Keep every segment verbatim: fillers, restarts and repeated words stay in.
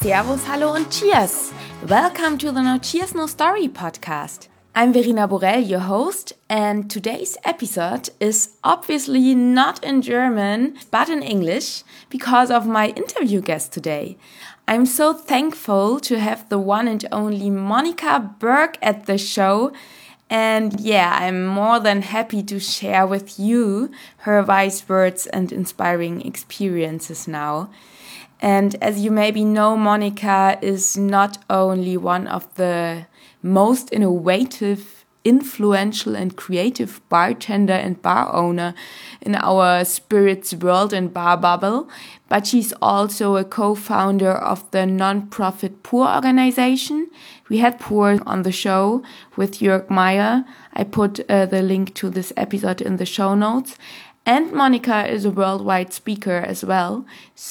Servus, hallo und cheers! Welcome to the No Cheers No Story podcast. I'm Verena Borel, your host, and today's episode is obviously not in German, but in English, because of my interview guest today. I'm so thankful to have the one and only Monika Berg at the show. And yeah, I'm more than happy to share with you her wise words and inspiring experiences now. And as you maybe know, Monika is not only one of the most innovative, influential and creative bartender and bar owner in our spirits world and bar bubble, but she's also a co-founder of the non-profit Pour organization. We had Pour on the show with Jörg Meyer. I put uh, the link to this episode in the show notes. And Monika is a worldwide speaker as well.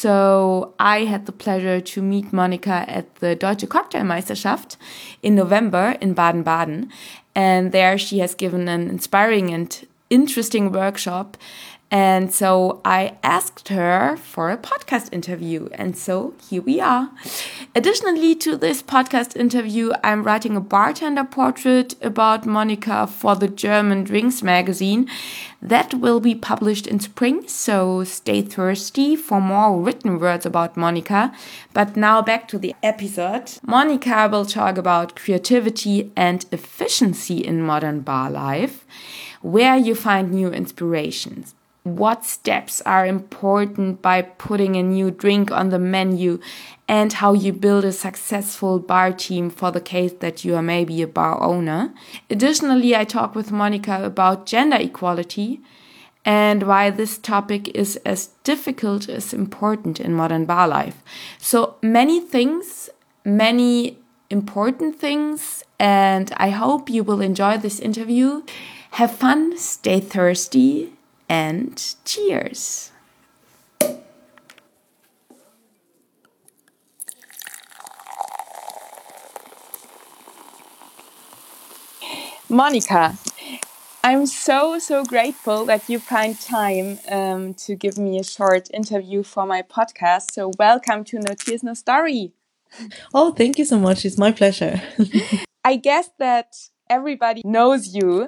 So I had the pleasure to meet Monika at the Deutsche Cocktailmeisterschaft in November in Baden-Baden. And there she has given an inspiring and interesting workshop. And so I asked her for a podcast interview. And so here we are. Additionally to this podcast interview, I'm writing a bartender portrait about Monika for the German Drinks magazine. That will be published in spring, so stay thirsty for more written words about Monika. But now back to the episode. Monika will talk about creativity and efficiency in modern bar life, where you find new inspirations. What steps are important by putting a new drink on the menu, and how you build a successful bar team for the case that you are maybe a bar owner. Additionally, I talk with Monika about gender equality and why this topic is as difficult as important in modern bar life. So many things, many important things, and I hope you will enjoy this interview. Have fun, stay thirsty, and cheers! Monika, I'm so, so grateful that you find time um, to give me a short interview for my podcast. So welcome to No Cheers No Story. Oh, thank you so much. It's my pleasure. I guess that everybody knows you,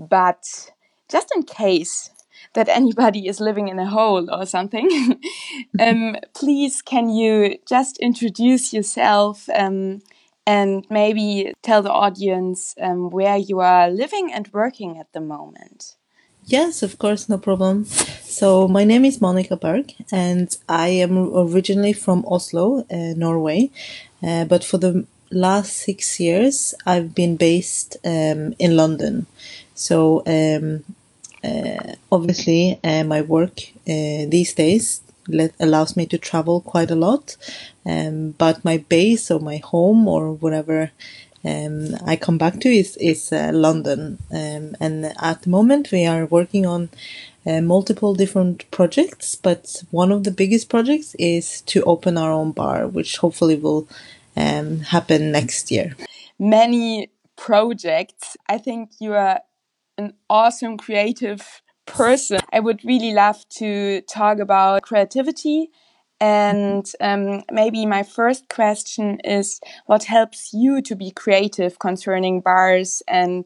but just in case that anybody is living in a hole or something, um, please can you just introduce yourself um, and maybe tell the audience um, where you are living and working at the moment? Yes, of course, no problem. So my name is Monika Berg, and I am originally from Oslo, uh, Norway. Uh, but for the last six years, I've been based um, in London. So um, uh, obviously, uh, my work uh, these days let, allows me to travel quite a lot. Um, but my base or my home or whatever Um, I come back to is is uh, London, um, and at the moment we are working on uh, multiple different projects. But one of the biggest projects is to open our own bar, which hopefully will um, happen next year. Many projects. I think you are an awesome creative person. I would really love to talk about creativity. And um, maybe my first question is, what helps you to be creative concerning bars and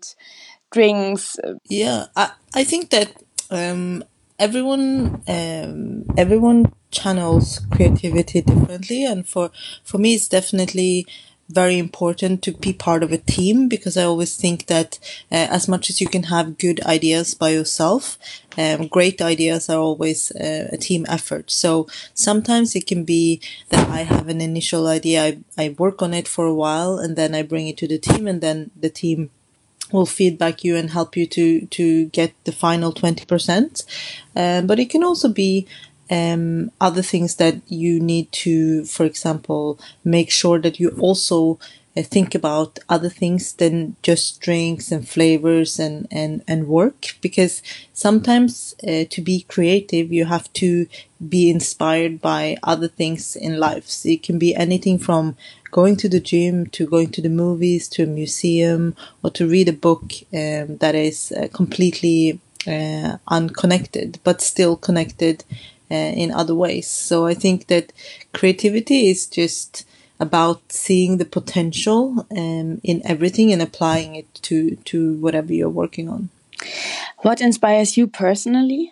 drinks? Yeah, I, I think that um, everyone um, everyone channels creativity differently, and for for me, it's definitely very important to be part of a team, because I always think that uh, as much as you can have good ideas by yourself, um, great ideas are always uh, a team effort. So sometimes it can be that I have an initial idea, I, I work on it for a while, and then I bring it to the team, and then the team will feedback you and help you to, to get the final twenty percent. Um, but it can also be um, other things that you need to, for example, make sure that you also uh, think about other things than just drinks and flavors and, and, and work. Because sometimes uh, to be creative, you have to be inspired by other things in life. So it can be anything from going to the gym, to going to the movies, to a museum, or to read a book um, that is uh, completely uh, unconnected, but still connected uh, in other ways. So I think that creativity is just about seeing the potential um, in everything and applying it to, to whatever you're working on. What inspires you personally?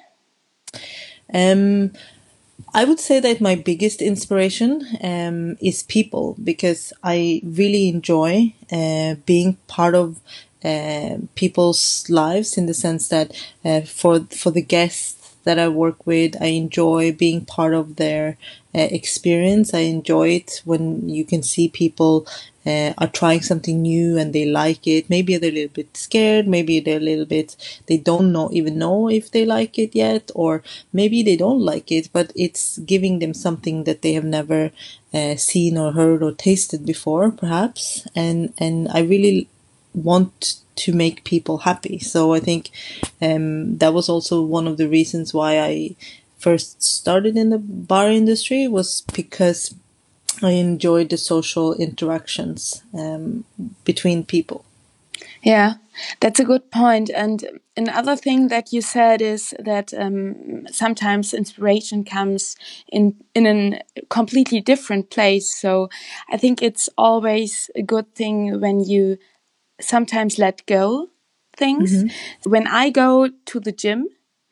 Um, I would say that my biggest inspiration um, is people, because I really enjoy uh, being part of uh, people's lives, in the sense that uh, for for the guests that I work with, I enjoy being part of their uh, experience. I enjoy it when you can see people uh, are trying something new and they like it. Maybe they're a little bit scared. Maybe they're a little bit, they don't know, even know if they like it yet, or maybe they don't like it, but it's giving them something that they have never uh, seen or heard or tasted before, perhaps. And, and I really want to make people happy. So I think um, that was also one of the reasons why I first started in the bar industry, was because I enjoyed the social interactions um, between people. Yeah, that's a good point. And another thing that you said is that um, sometimes inspiration comes in in a completely different place. So I think it's always a good thing when you sometimes let go things. Mm-hmm. When I go to the gym,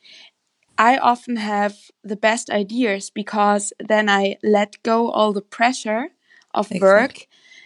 I often have the best ideas because then I let go all the pressure of Exactly. work,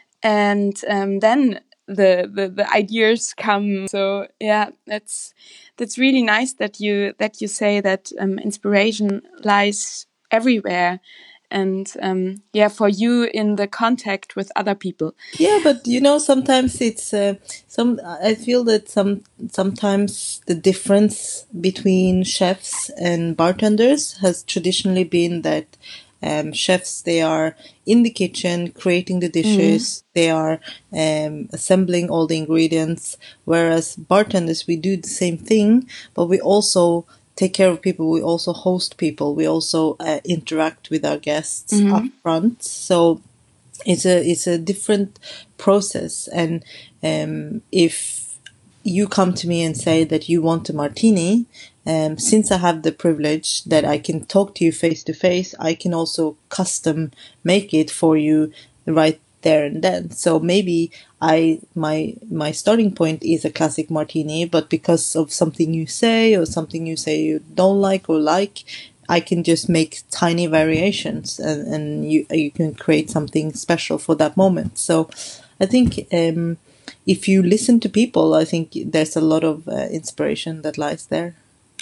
and um, then the, the the ideas come. So yeah, that's that's really nice that you that you say that um, inspiration lies everywhere. And um, yeah, for you in the contact with other people. Yeah, but you know, sometimes it's uh, some. I feel that some sometimes the difference between chefs and bartenders has traditionally been that um, chefs, they are in the kitchen creating the dishes, mm. they are um, assembling all the ingredients, whereas bartenders, we do the same thing, but we also take care of people. We also host people. We also uh, interact with our guests mm-hmm. up front. So it's a it's a different process. And um, if you come to me and say that you want a martini, um, since I have the privilege that I can talk to you face to face, I can also custom make it for you right there and then. So maybe I my my starting point is a classic martini, but because of something you say or something you say you don't like or like, I can just make tiny variations, and, and you you can create something special for that moment. So I think um, if you listen to people, I think there's a lot of uh, inspiration that lies there.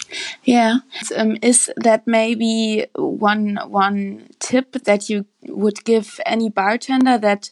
Yeah. Um, is that maybe one one tip that you would give any bartender, that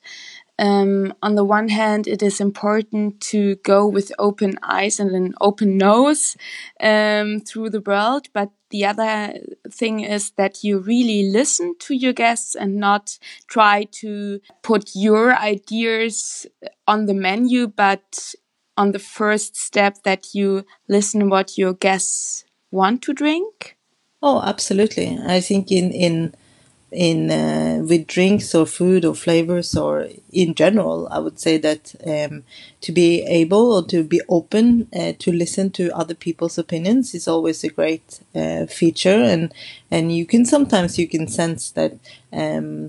um, on the one hand, it is important to go with open eyes and an open nose um, through the world, but the other thing is that you really listen to your guests and not try to put your ideas on the menu, but on the first step that you listen what your guests want to drink? Oh, absolutely. I think in in in uh, with drinks or food or flavors or in general, I would say that um, to be able or to be open uh, to listen to other people's opinions is always a great uh, feature. And and you can sometimes you can sense that um,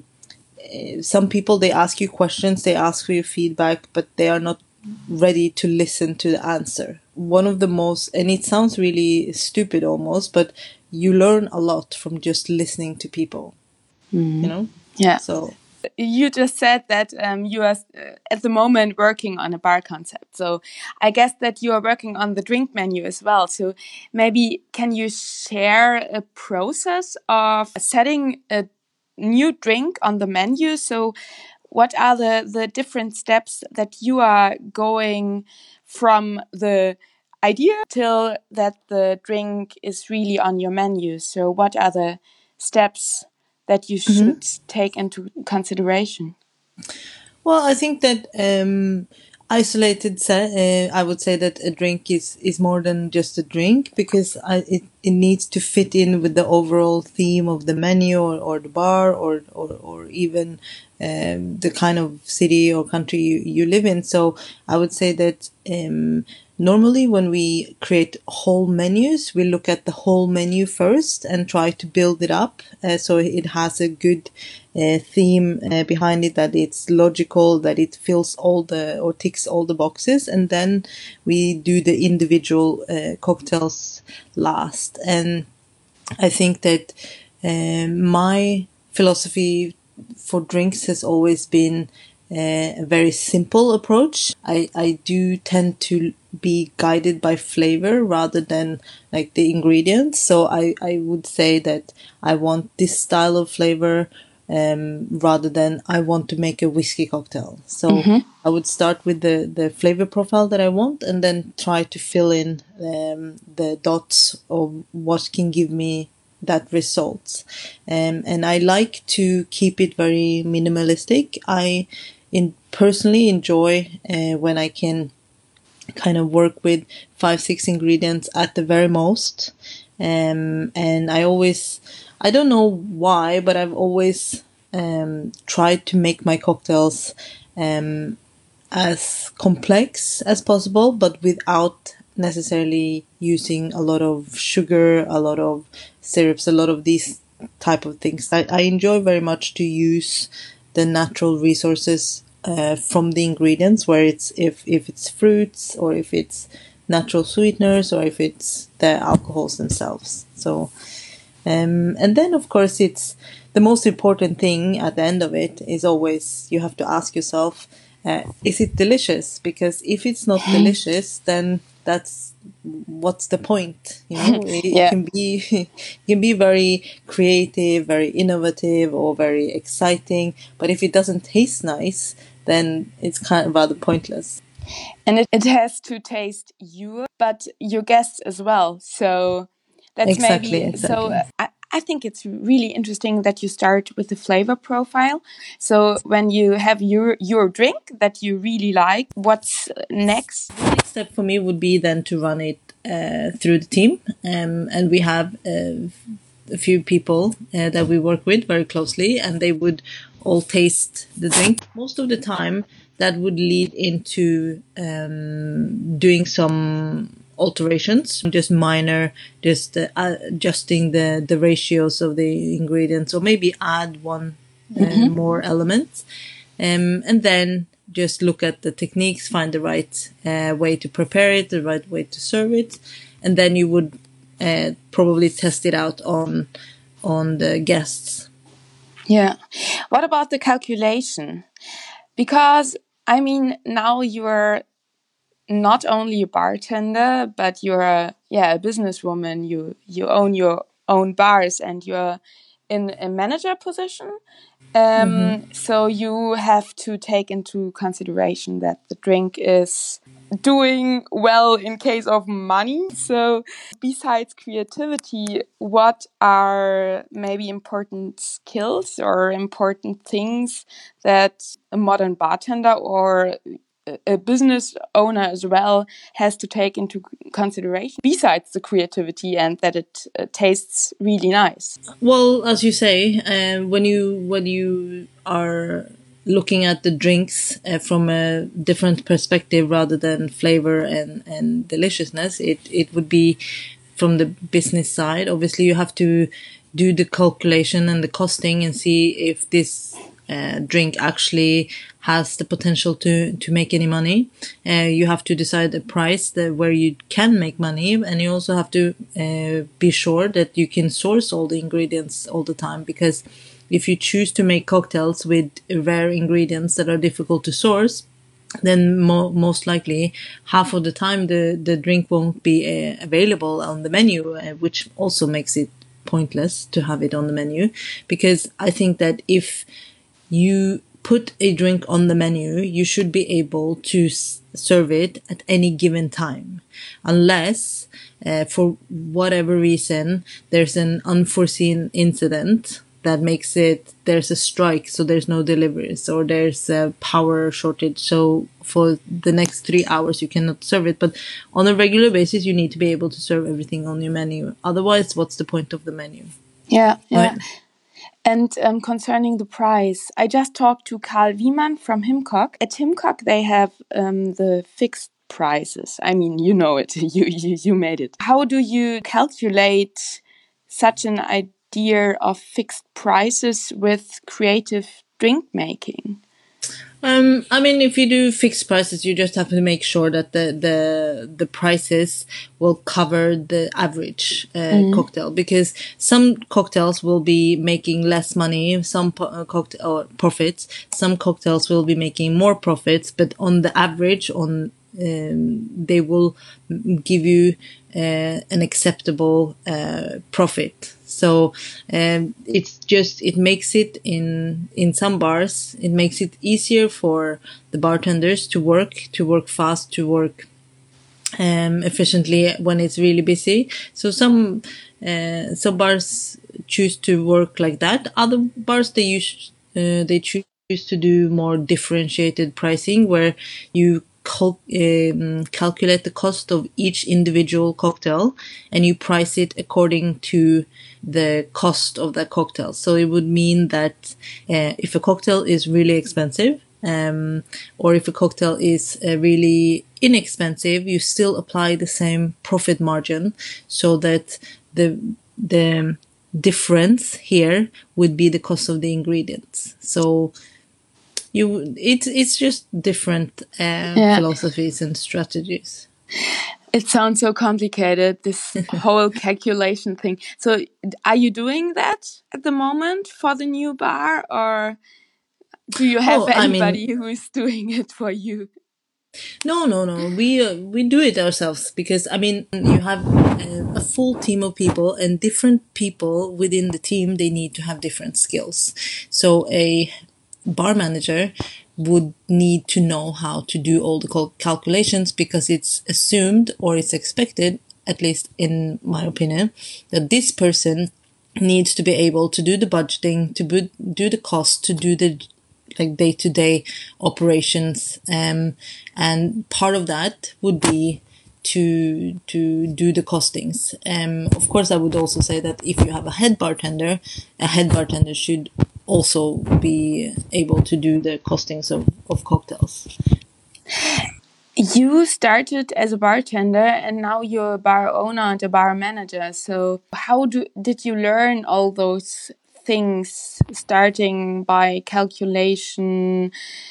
some people, they ask you questions, they ask for your feedback, but they are not ready to listen to the answer. One of the most, and it sounds really stupid almost, but you learn a lot from just listening to people. Mm. You know? Yeah. So you just said that um, you are uh, at the moment working on a bar concept. So I guess that you are working on the drink menu as well. So maybe can you share a process of setting a new drink on the menu? So what are the, the different steps that you are going from the idea till that the drink is really on your menu? So what are the steps that you should mm-hmm. take into consideration? Well, I think that um, isolated, uh, I would say that a drink is, is more than just a drink, because I, it, it needs to fit in with the overall theme of the menu or, or the bar or, or, or even um, the kind of city or country you, you live in. So I would say that um, normally when we create whole menus, we look at the whole menu first and try to build it up uh, so it has a good uh, theme uh, behind it, that it's logical, that it fills all the or ticks all the boxes, and then we do the individual uh, cocktails last. And I think that uh, my philosophy for drinks has always been uh, a very simple approach. I, I do tend to be guided by flavor rather than like the ingredients. So I, I would say that I want this style of flavor um, rather than I want to make a whiskey cocktail. So mm-hmm. I would start with the, the flavor profile that I want and then try to fill in um, the dots of what can give me that results. Um, and I like to keep it very minimalistic. I in personally enjoy uh, when I can kind of work with five, six ingredients at the very most. Um, and I always, I don't know why, but I've always um, tried to make my cocktails um, as complex as possible, but without necessarily using a lot of sugar, a lot of syrups, a lot of these type of things. I, I enjoy very much to use the natural resources uh, from the ingredients, where it's if, if it's fruits or if it's natural sweeteners or if it's the alcohols themselves. So, um, and then of course it's the most important thing at the end of it is always you have to ask yourself, uh, is it delicious? Because if it's not delicious, then that's what's the point, you know? It, yeah. it can be it can be very creative, very innovative, or very exciting, but if it doesn't taste nice, then it's kind of rather pointless. And it, it has to taste you, but your guests as well. So that's exactly, maybe exactly. so. I, I think it's really interesting that you start with the flavor profile. So when you have your your drink that you really like, what's next? The next step for me would be then to run it uh, through the team, um, and we have uh, a few people uh, that we work with very closely, and they would all taste the drink. Most of the time, that would lead into um, doing some alterations, just minor, just uh, adjusting the, the ratios of the ingredients, or maybe add one uh, mm-hmm. more element. Um, and then just look at the techniques, find the right uh, way to prepare it, the right way to serve it. And then you would uh, probably test it out on on the guests. Yeah. What about the calculation? Because, I mean, now you're not only a bartender, but you're a, yeah, a businesswoman. You, you own your own bars and you're in a manager position. Um, mm-hmm. So you have to take into consideration that the drink is doing well in case of money. So besides creativity, what are maybe important skills or important things that a modern bartender or a business owner as well has to take into consideration besides the creativity and that it uh, tastes really nice? Well, as you say, uh, when you when you are looking at the drinks uh, from a different perspective rather than flavor and, and deliciousness, it, it would be from the business side. Obviously, you have to do the calculation and the costing and see if this uh, drink actually has the potential to, to make any money. Uh, you have to decide a price that where you can make money, and you also have to uh, be sure that you can source all the ingredients all the time, because if you choose to make cocktails with rare ingredients that are difficult to source, then mo- most likely half of the time the, the drink won't be uh, available on the menu, uh, which also makes it pointless to have it on the menu. Because I think that if you put a drink on the menu, you should be able to s- serve it at any given time, unless uh, for whatever reason there's an unforeseen incident that makes it, there's a strike, so there's no deliveries, or there's a power shortage, so for the next three hours you cannot serve it. But on a regular basis, you need to be able to serve everything on your menu. Otherwise, what's the point of the menu? Yeah, yeah. Right? And um, concerning the price, I just talked to Karl Wiemann from Himcock. At Himcock, they have um, the fixed prices? I mean, you know it, you, you, you made it. How do you calculate such an idea of fixed prices with creative drink making? Um, I mean, if you do fixed prices, you just have to make sure that the the, the prices will cover the average uh, mm. cocktail, because some cocktails will be making less money, some po- uh, cocktail or profits, some cocktails will be making more profits, but on the average, on um, they will give you uh, an acceptable uh, profit. So um, it's just, it makes it in in some bars, it makes it easier for the bartenders to work, to work fast, to work um, efficiently when it's really busy. So some uh, some bars choose to work like that. Other bars, they use uh, they choose to do more differentiated pricing, where you cal- um, calculate the cost of each individual cocktail and you price it according to the cost of that cocktail. So it would mean that uh, if a cocktail is really expensive, um, or if a cocktail is uh, really inexpensive, you still apply the same profit margin, so that the the difference here would be the cost of the ingredients. So you, it's it's just different uh, yeah. philosophies and strategies. It sounds so complicated, this whole calculation thing. So are you doing that at the moment for the new bar, or do you have oh, anybody I mean, who is doing it for you? No, no, no. We uh, we do it ourselves, because, I mean, you have uh, a full team of people, and different people within the team, they need to have different skills. So a bar manager would need to know how to do all the cal- calculations, because it's assumed, or it's expected, at least in my opinion, that this person needs to be able to do the budgeting, to bu- do the cost, to do the like day-to-day operations, um, and part of that would be to to do the costings. Um, of course, I would also say that if you have a head bartender, a head bartender should also be able to do the costings of, of cocktails. You started as a bartender, and now you're a bar owner and a bar manager. So how do did you learn all those things, starting by calculation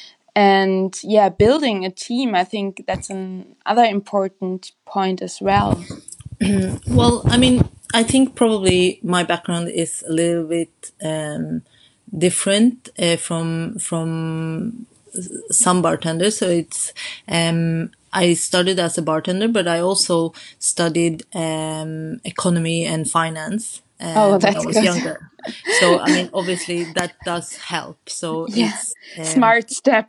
and yeah, building a team? I think that's another important point as well. Well, I mean, I think probably my background is a little bit um, different uh, from from some bartenders. So it's um, I started as a bartender, but I also studied um, economy and finance uh, oh, when I was good. younger. So I mean, obviously that does help. So yeah. it's um, smart step.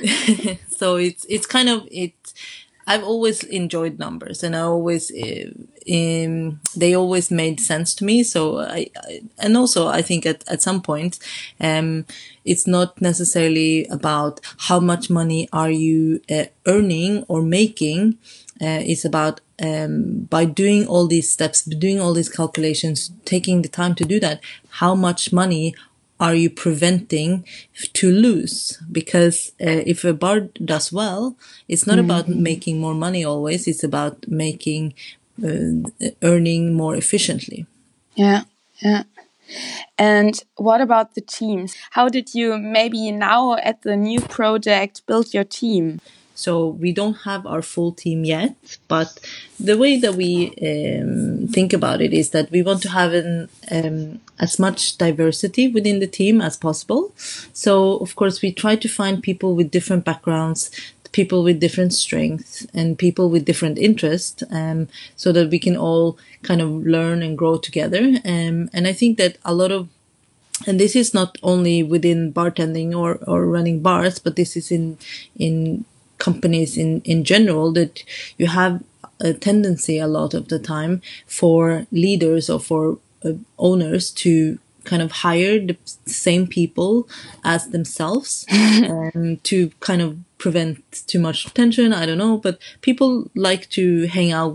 So it's it's kind of it. I've always enjoyed numbers, and I always uh, um, they always made sense to me. So I, I and also I think at at some point, um, it's not necessarily about how much money are you uh, earning or making. Uh, it's about um, by doing all these steps, doing all these calculations, taking the time to do that, how much money are you preventing to lose? Because uh, if a bar does well, it's not mm-hmm. about making more money always. It's about making, uh, earning more efficiently. Yeah, yeah. And what about the teams? How did you maybe now at the new project build your team? So we don't have our full team yet, but the way that we um, think about it is that we want to have an, um, as much diversity within the team as possible. So, of course, we try to find people with different backgrounds, people with different strengths, and people with different interests, um, so that we can all kind of learn and grow together. Um, and I think that a lot of And this is not only within bartending or, or running bars, but this is in in companies in, in general, that you have a tendency a lot of the time for leaders or for uh, owners to kind of hire the same people as themselves um, to kind of prevent too much tension. I don't know, but people like to hang out with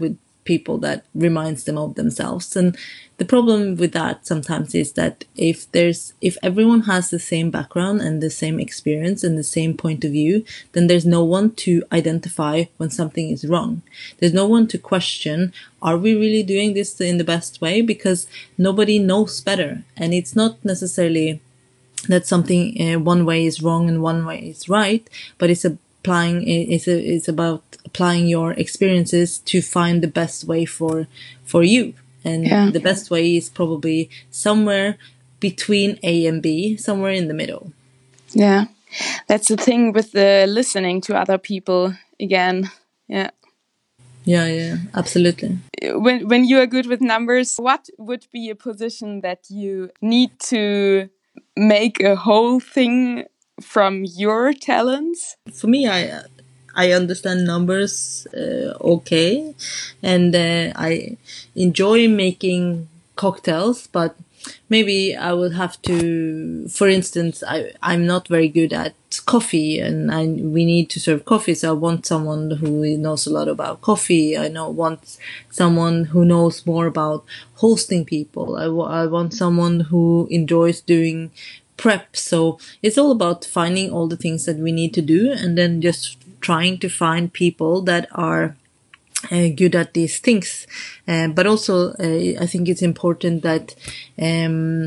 people that reminds them of themselves. And the problem with that sometimes is that if there's if everyone has the same background and the same experience and the same point of view, then there's no one to identify when something is wrong. There's no one to question, are we really doing this in the best way? Because nobody knows better. And it's not necessarily that something uh, one way is wrong and one way is right, but it's applying it's a, it's about applying your experiences to find the best way for for you. And yeah. the best way is probably somewhere between A and B, somewhere in the middle. Yeah, that's the thing with the listening to other people again. Yeah. Yeah, yeah, absolutely. When when you are good with numbers, what would be a position that you need to make a whole thing from your talents? For me, I I understand numbers uh, okay, and uh, I enjoy making cocktails, but maybe I would have to, for instance, I, I'm not very good at coffee, and I, we need to serve coffee, so I want someone who knows a lot about coffee. I know want someone who knows more about hosting people. I, I want someone who enjoys doing prep. So it's all about finding all the things that we need to do, and then just trying to find people that are uh, good at these things. Uh, but also, uh, I think it's important that um,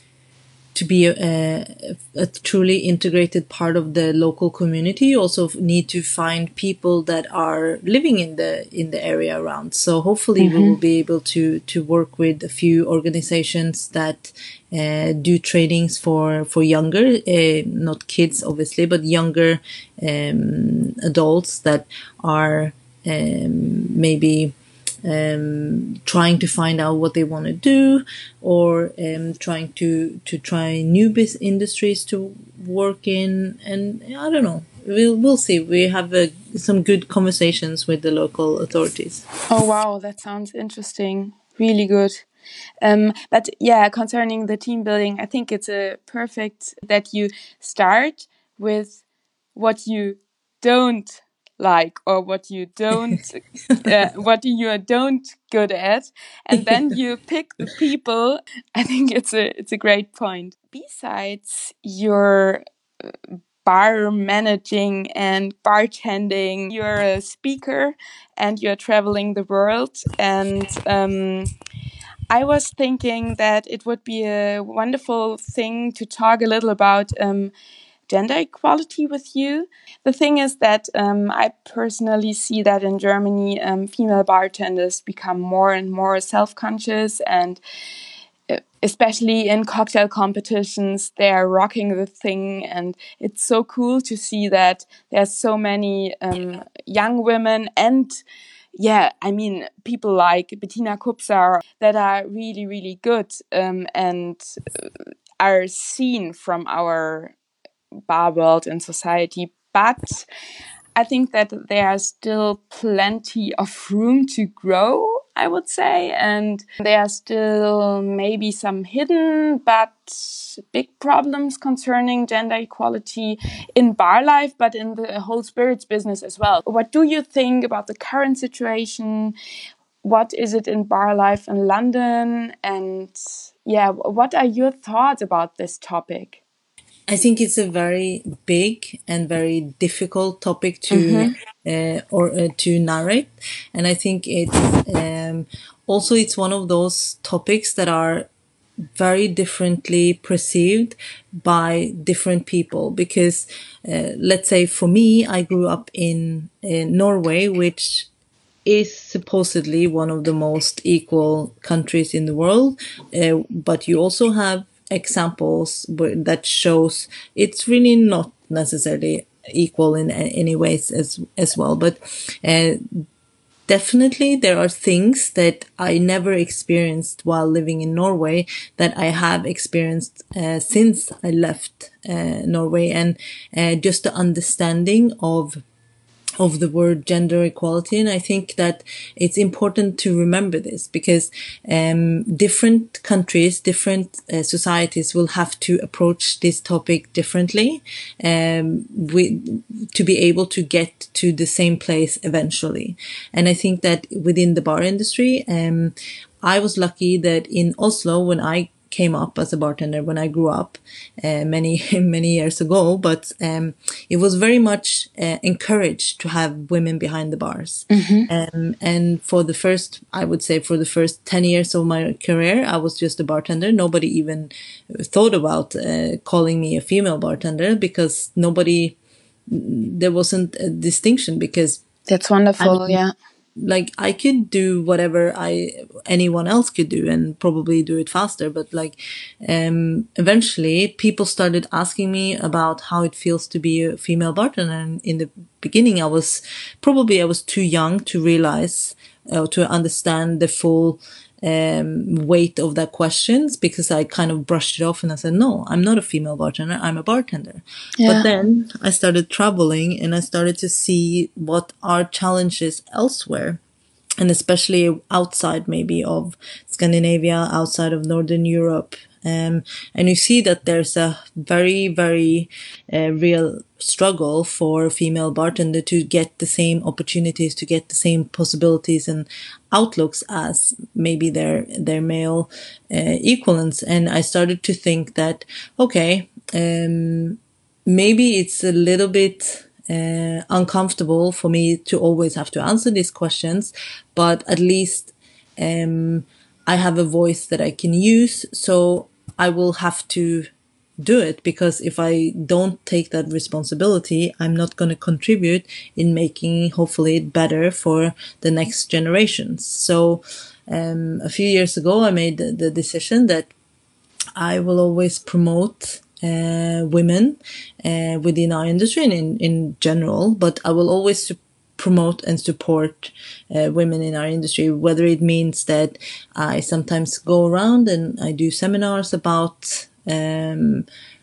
to be a, a, a truly integrated part of the local community, you also need to find people that are living in the in the area around. So hopefully mm-hmm. we will be able to to work with a few organizations that uh, do trainings for for younger, uh, not kids obviously, but younger um, adults that are um, maybe Um, trying to find out what they want to do, or um, trying to to try new business industries to work in, and I don't know. We'll we'll see. We have uh, some good conversations with the local authorities. Oh wow, that sounds interesting. Really good. Um, but yeah, concerning the team building, I think it's a perfect that you start with what you don't like, or what you don't uh, what you are don't good at, and then you pick the people. I think it's a it's a great point. Besides your bar managing and bartending, you're a speaker and you're traveling the world, and um I was thinking that it would be a wonderful thing to talk a little about um gender equality with you. The thing is that um, I personally see that in Germany, um, female bartenders become more and more self-conscious, and uh, especially in cocktail competitions, they are rocking the thing, and it's so cool to see that there's so many um, young women and yeah, I mean, people like Bettina Kupsar that are really, really good um, and are seen from our bar world and society, but I think that there are still plenty of room to grow, I would say, and there are still maybe some hidden but big problems concerning gender equality in bar life, but in the whole spirits business as well. What do you think about the current situation? What is it in bar life in London? And yeah, what are your thoughts about this topic? I think it's a very big and very difficult topic to mm-hmm. uh, or uh, to narrate, and I think it's um, also it's one of those topics that are very differently perceived by different people. Because uh, let's say for me, I grew up in, in Norway, which is supposedly one of the most equal countries in the world, uh, but you also have examples that shows it's really not necessarily equal in any ways as as well. But uh, definitely there are things that I never experienced while living in Norway that I have experienced uh, since I left uh, Norway, and uh, just the understanding of of the word gender equality. And I think that it's important to remember this because um, different countries, different uh, societies will have to approach this topic differently um, we, to be able to get to the same place eventually. And I think that within the bar industry, um, I was lucky that in Oslo, when I came up as a bartender when I grew up uh, many many years ago, but um, it was very much uh, encouraged to have women behind the bars. Mm-hmm. Um, and for the first, I would say, for the first ten years of my career, I was just a bartender. Nobody even thought about uh, calling me a female bartender because nobody, there wasn't a distinction because that's wonderful. I mean, yeah. Like I could do whatever I anyone else could do and probably do it faster, but like um eventually people started asking me about how it feels to be a female bartender, and in the beginning I was probably I was too young to realize uh, to understand the full um weight of that questions, because I kind of brushed it off and I said, no, I'm not a female bartender, I'm a bartender. Yeah. But then I started traveling and I started to see what are challenges elsewhere, and especially outside maybe of Scandinavia, outside of Northern Europe. Um, and you see that there's a very, very uh, real struggle for female bartender to get the same opportunities, to get the same possibilities and outlooks as maybe their their male uh, equivalents. And I started to think that, okay, um, maybe it's a little bit uh, uncomfortable for me to always have to answer these questions, but at least um, I have a voice that I can use, so I will have to do it, because if I don't take that responsibility, I'm not going to contribute in making hopefully it better for the next generations. So um, a few years ago, I made the, the decision that I will always promote uh, women uh, within our industry and in, in general, but I will always support promote and support uh, women in our industry, whether it means that I sometimes go around and I do seminars about um,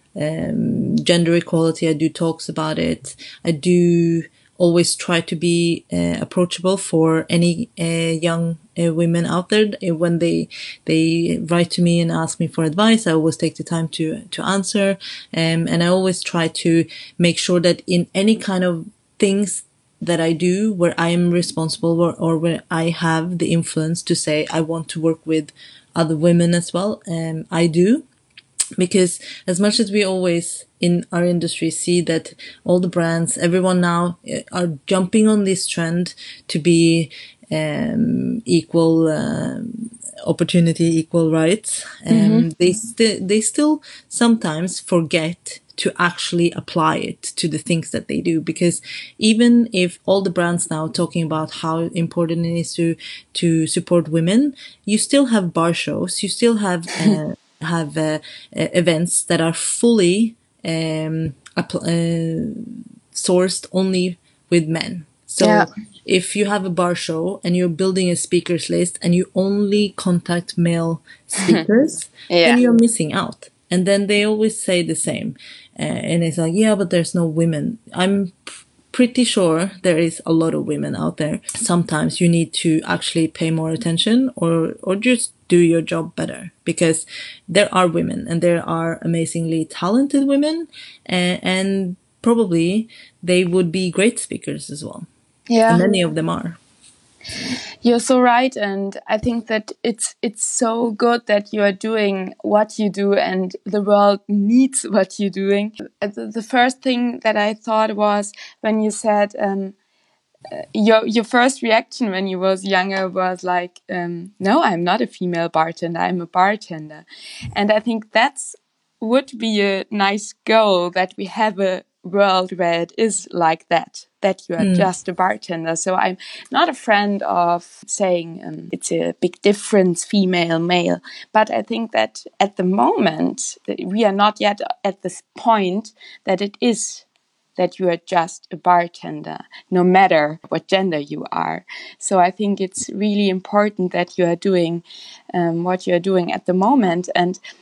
um, gender equality. I do talks about it. I do always try to be uh, approachable for any uh, young uh, women out there. When they they write to me and ask me for advice, I always take the time to to answer, um, and I always try to make sure that in any kind of things that I do where I am responsible, or, or where I have the influence to say I want to work with other women as well, um, I do. Because as much as we always in our industry see that all the brands, everyone now are jumping on this trend to be um, equal um, opportunity, equal rights, and um, mm-hmm. they st- they still sometimes forget to actually apply it to the things that they do. Because even if all the brands now talking about how important it is to to support women, you still have bar shows, you still have uh, have uh, uh, events that are fully um, uh, sourced only with men. So yeah. If you have a bar show and you're building a speakers list and you only contact male speakers, yeah. then you're missing out. And then they always say the same. Uh, and it's like, yeah, but there's no women. I'm p- pretty sure there is a lot of women out there. Sometimes you need to actually pay more attention, or, or just do your job better, because there are women and there are amazingly talented women, and, and probably they would be great speakers as well. Yeah. And many of them are. You're so right, and I think that it's it's so good that you are doing what you do, and the world needs what you're doing. The, the first thing that I thought was when you said um, uh, your your first reaction when you was younger was like, um, "No, I'm not a female bartender. I'm a bartender," and I think that's would be a nice goal, that we have a world where it is like that, that you are mm. just a bartender. So I'm not a friend of saying um, it's a big difference, female, male. But I think that at the moment, we are not yet at this point that it is that you are just a bartender, no matter what gender you are. So I think it's really important that you are doing um, what you are doing at the moment. And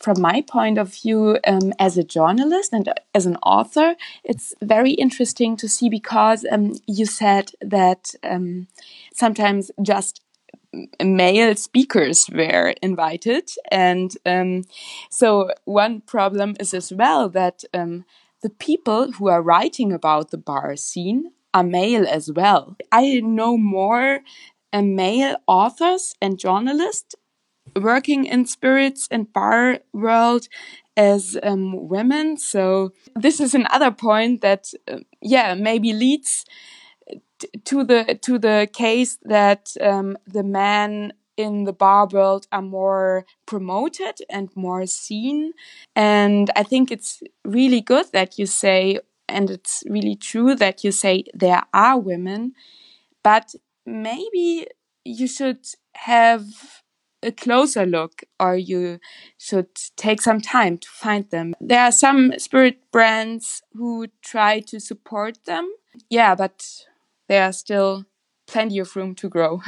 from my point of view, um, as a journalist and as an author, it's very interesting to see, because um, you said that um, sometimes just male speakers were invited. And um, so one problem is as well that um, the people who are writing about the bar scene are male as well. I know more uh, male authors and journalists working in spirits and bar world as um, women. So this is another point that, uh, yeah, maybe leads t- to the to the case that um, the men in the bar world are more promoted and more seen. And I think it's really good that you say, and it's really true that you say there are women, but maybe you should have a closer look, or you should take some time to find them. There are some spirit brands who try to support them. Yeah, but there are still plenty of room to grow.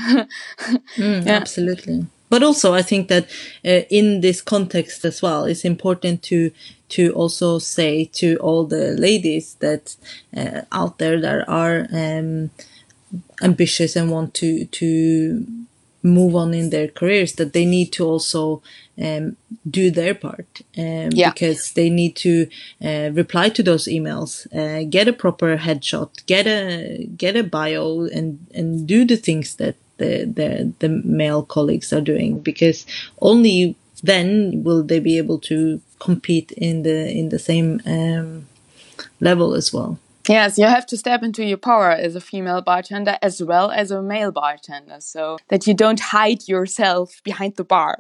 Mm, Yeah. absolutely. But also, I think that uh, in this context as well, it's important to to also say to all the ladies that uh, out there that are um, ambitious and want to to move on in their careers, that they need to also um, do their part, um, Yeah. because they need to uh, reply to those emails, uh, get a proper headshot, get a get a bio, and and do the things that the the, the male colleagues are doing, because only then will they be able to compete in the in the same um, level as well. Yes, you have to step into your power as a female bartender as well as a male bartender, so that you don't hide yourself behind the bar.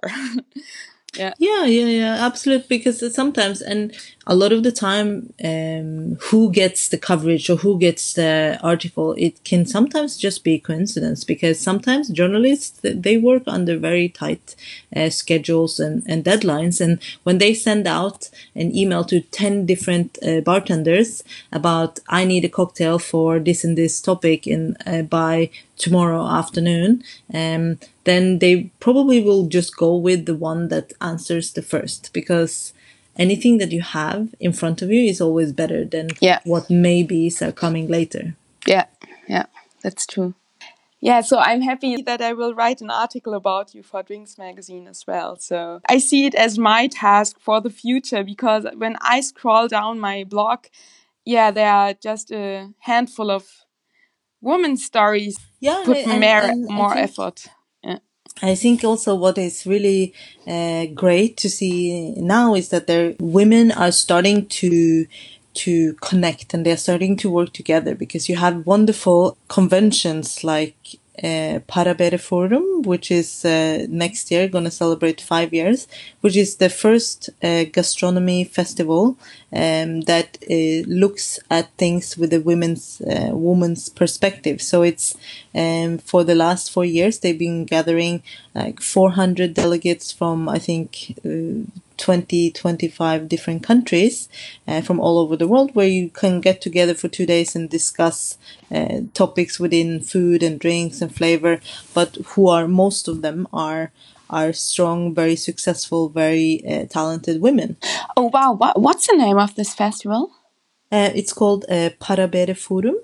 Yeah. Yeah, yeah, yeah, absolutely. Because sometimes, and a lot of the time, um, who gets the coverage or who gets the article, it can sometimes just be coincidence. Because sometimes journalists, they work under very tight uh, schedules and, and deadlines. And when they send out an email to ten different uh, bartenders about, I need a cocktail for this and this topic in uh, by tomorrow afternoon, um, then they probably will just go with the one that answers the first, because anything that you have in front of you is always better than Yeah. what maybes are coming later. Yeah, yeah, that's true. Yeah, so I'm happy that I will write an article about you for Drinks Magazine as well. So I see it as my task for the future, because when I scroll down my blog, yeah, there are just a handful of women stories. Yeah, Put and, more, and I more think effort. Yeah. I think also what is really uh, great to see now is that there women are starting to to connect, and they're starting to work together, because you have wonderful conventions like uh, Parabere Forum, which is uh, next year going to celebrate five years, which is the first uh, gastronomy festival um, that uh, looks at things with a women's uh, woman's perspective. So it's um, for the last four years they've been gathering like four hundred delegates from, I think, uh, twenty, twenty-five different countries uh, from all over the world, where you can get together for two days and discuss uh, topics within food and drinks and flavor, but who are, most of them are are strong, very successful, very uh, talented women. Oh, wow. What, what's the name of this festival? Uh, it's called uh, Parabere Forum.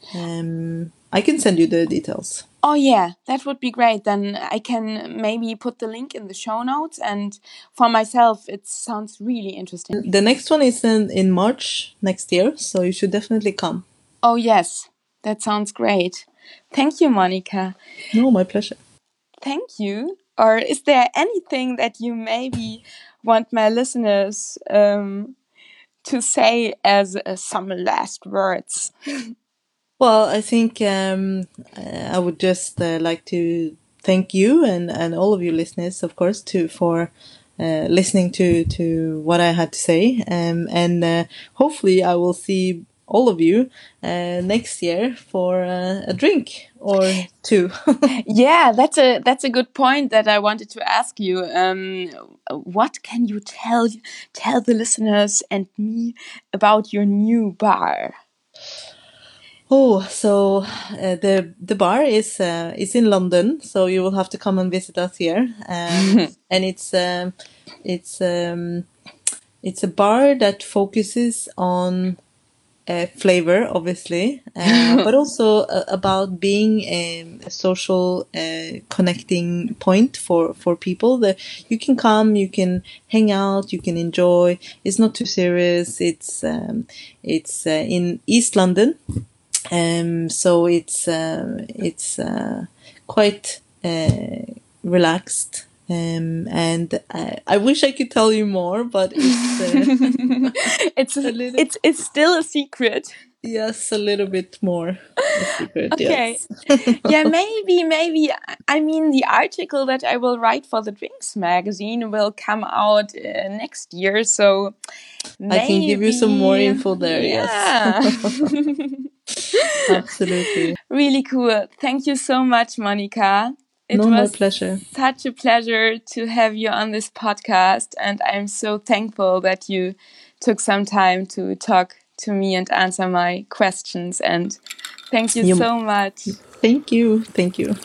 Um, I can send you the details. Oh, yeah, that would be great. Then I can maybe put the link in the show notes. And for myself, it sounds really interesting. The next one is in, in March next year, so you should definitely come. Oh, yes, that sounds great. Thank you, Monica. No, my pleasure. Thank you. Or is there anything that you maybe want my listeners um, to say as uh, some last words? Well, I think um, I would just uh, like to thank you and, and all of you listeners, of course, to for uh, listening to, to what I had to say. Um, and uh, hopefully I will see all of you uh, next year for uh, a drink or two. Yeah, that's a that's a good point that I wanted to ask you. Um, what can you tell tell the listeners and me about your new bar? Oh, so uh, the the bar is uh, is in London, so you will have to come and visit us here. Um, and it's um, it's um, it's a bar that focuses on uh, flavor, obviously, uh, but also uh, about being a, a social uh, connecting point for for people. That you can come, you can hang out, you can enjoy. It's not too serious. It's um, it's uh, in East London. Um, so it's uh, it's uh, quite uh, relaxed, um, and I, I wish I could tell you more, but it's uh, it's a little, it's it's still a secret. Yes, a little bit more a secret. Okay, yes. yeah, maybe maybe I mean the article that I will write for the Drinks magazine will come out uh, next year, so maybe, I can give you some more info there. Yeah. Yes. Absolutely. Really cool. Thank you so much, Monica. It no, was my pleasure. Such a pleasure to have you on this podcast, and I'm so thankful that you took some time to talk to me and answer my questions. And thank you, you so much. Thank you. Thank you.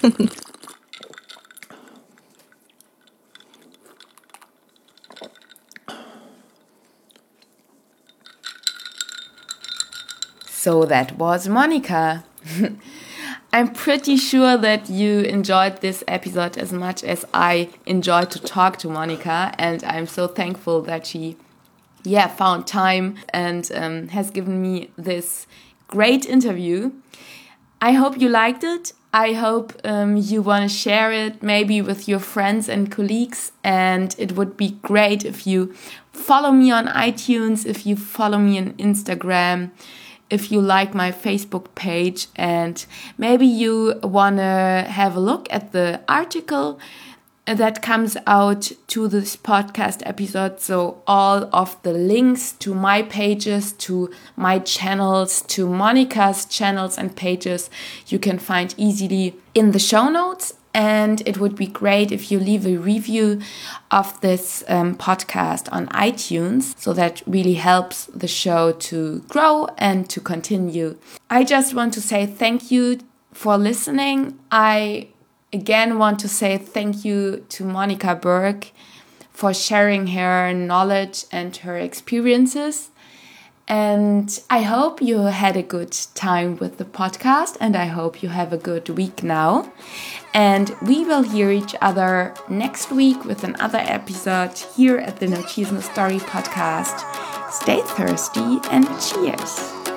So that was Monica. I'm pretty sure that you enjoyed this episode as much as I enjoyed to talk to Monica, and I'm so thankful that she yeah, found time and um, has given me this great interview. I hope you liked it. I hope um, you want to share it maybe with your friends and colleagues, and it would be great if you follow me on iTunes, if you follow me on Instagram, if you like my Facebook page, and maybe you want to have a look at the article that comes out to this podcast episode. So all of the links to my pages, to my channels, to Monica's channels and pages, you can find easily in the show notes. And it would be great if you leave a review of this um, podcast on iTunes. So that really helps the show to grow and to continue. I just want to say thank you for listening. I again want to say thank you to Monica Berg for sharing her knowledge and her experiences. And I hope you had a good time with the podcast, and I hope you have a good week now. And we will hear each other next week with another episode here at the No Cheese No Story podcast. Stay thirsty and cheers!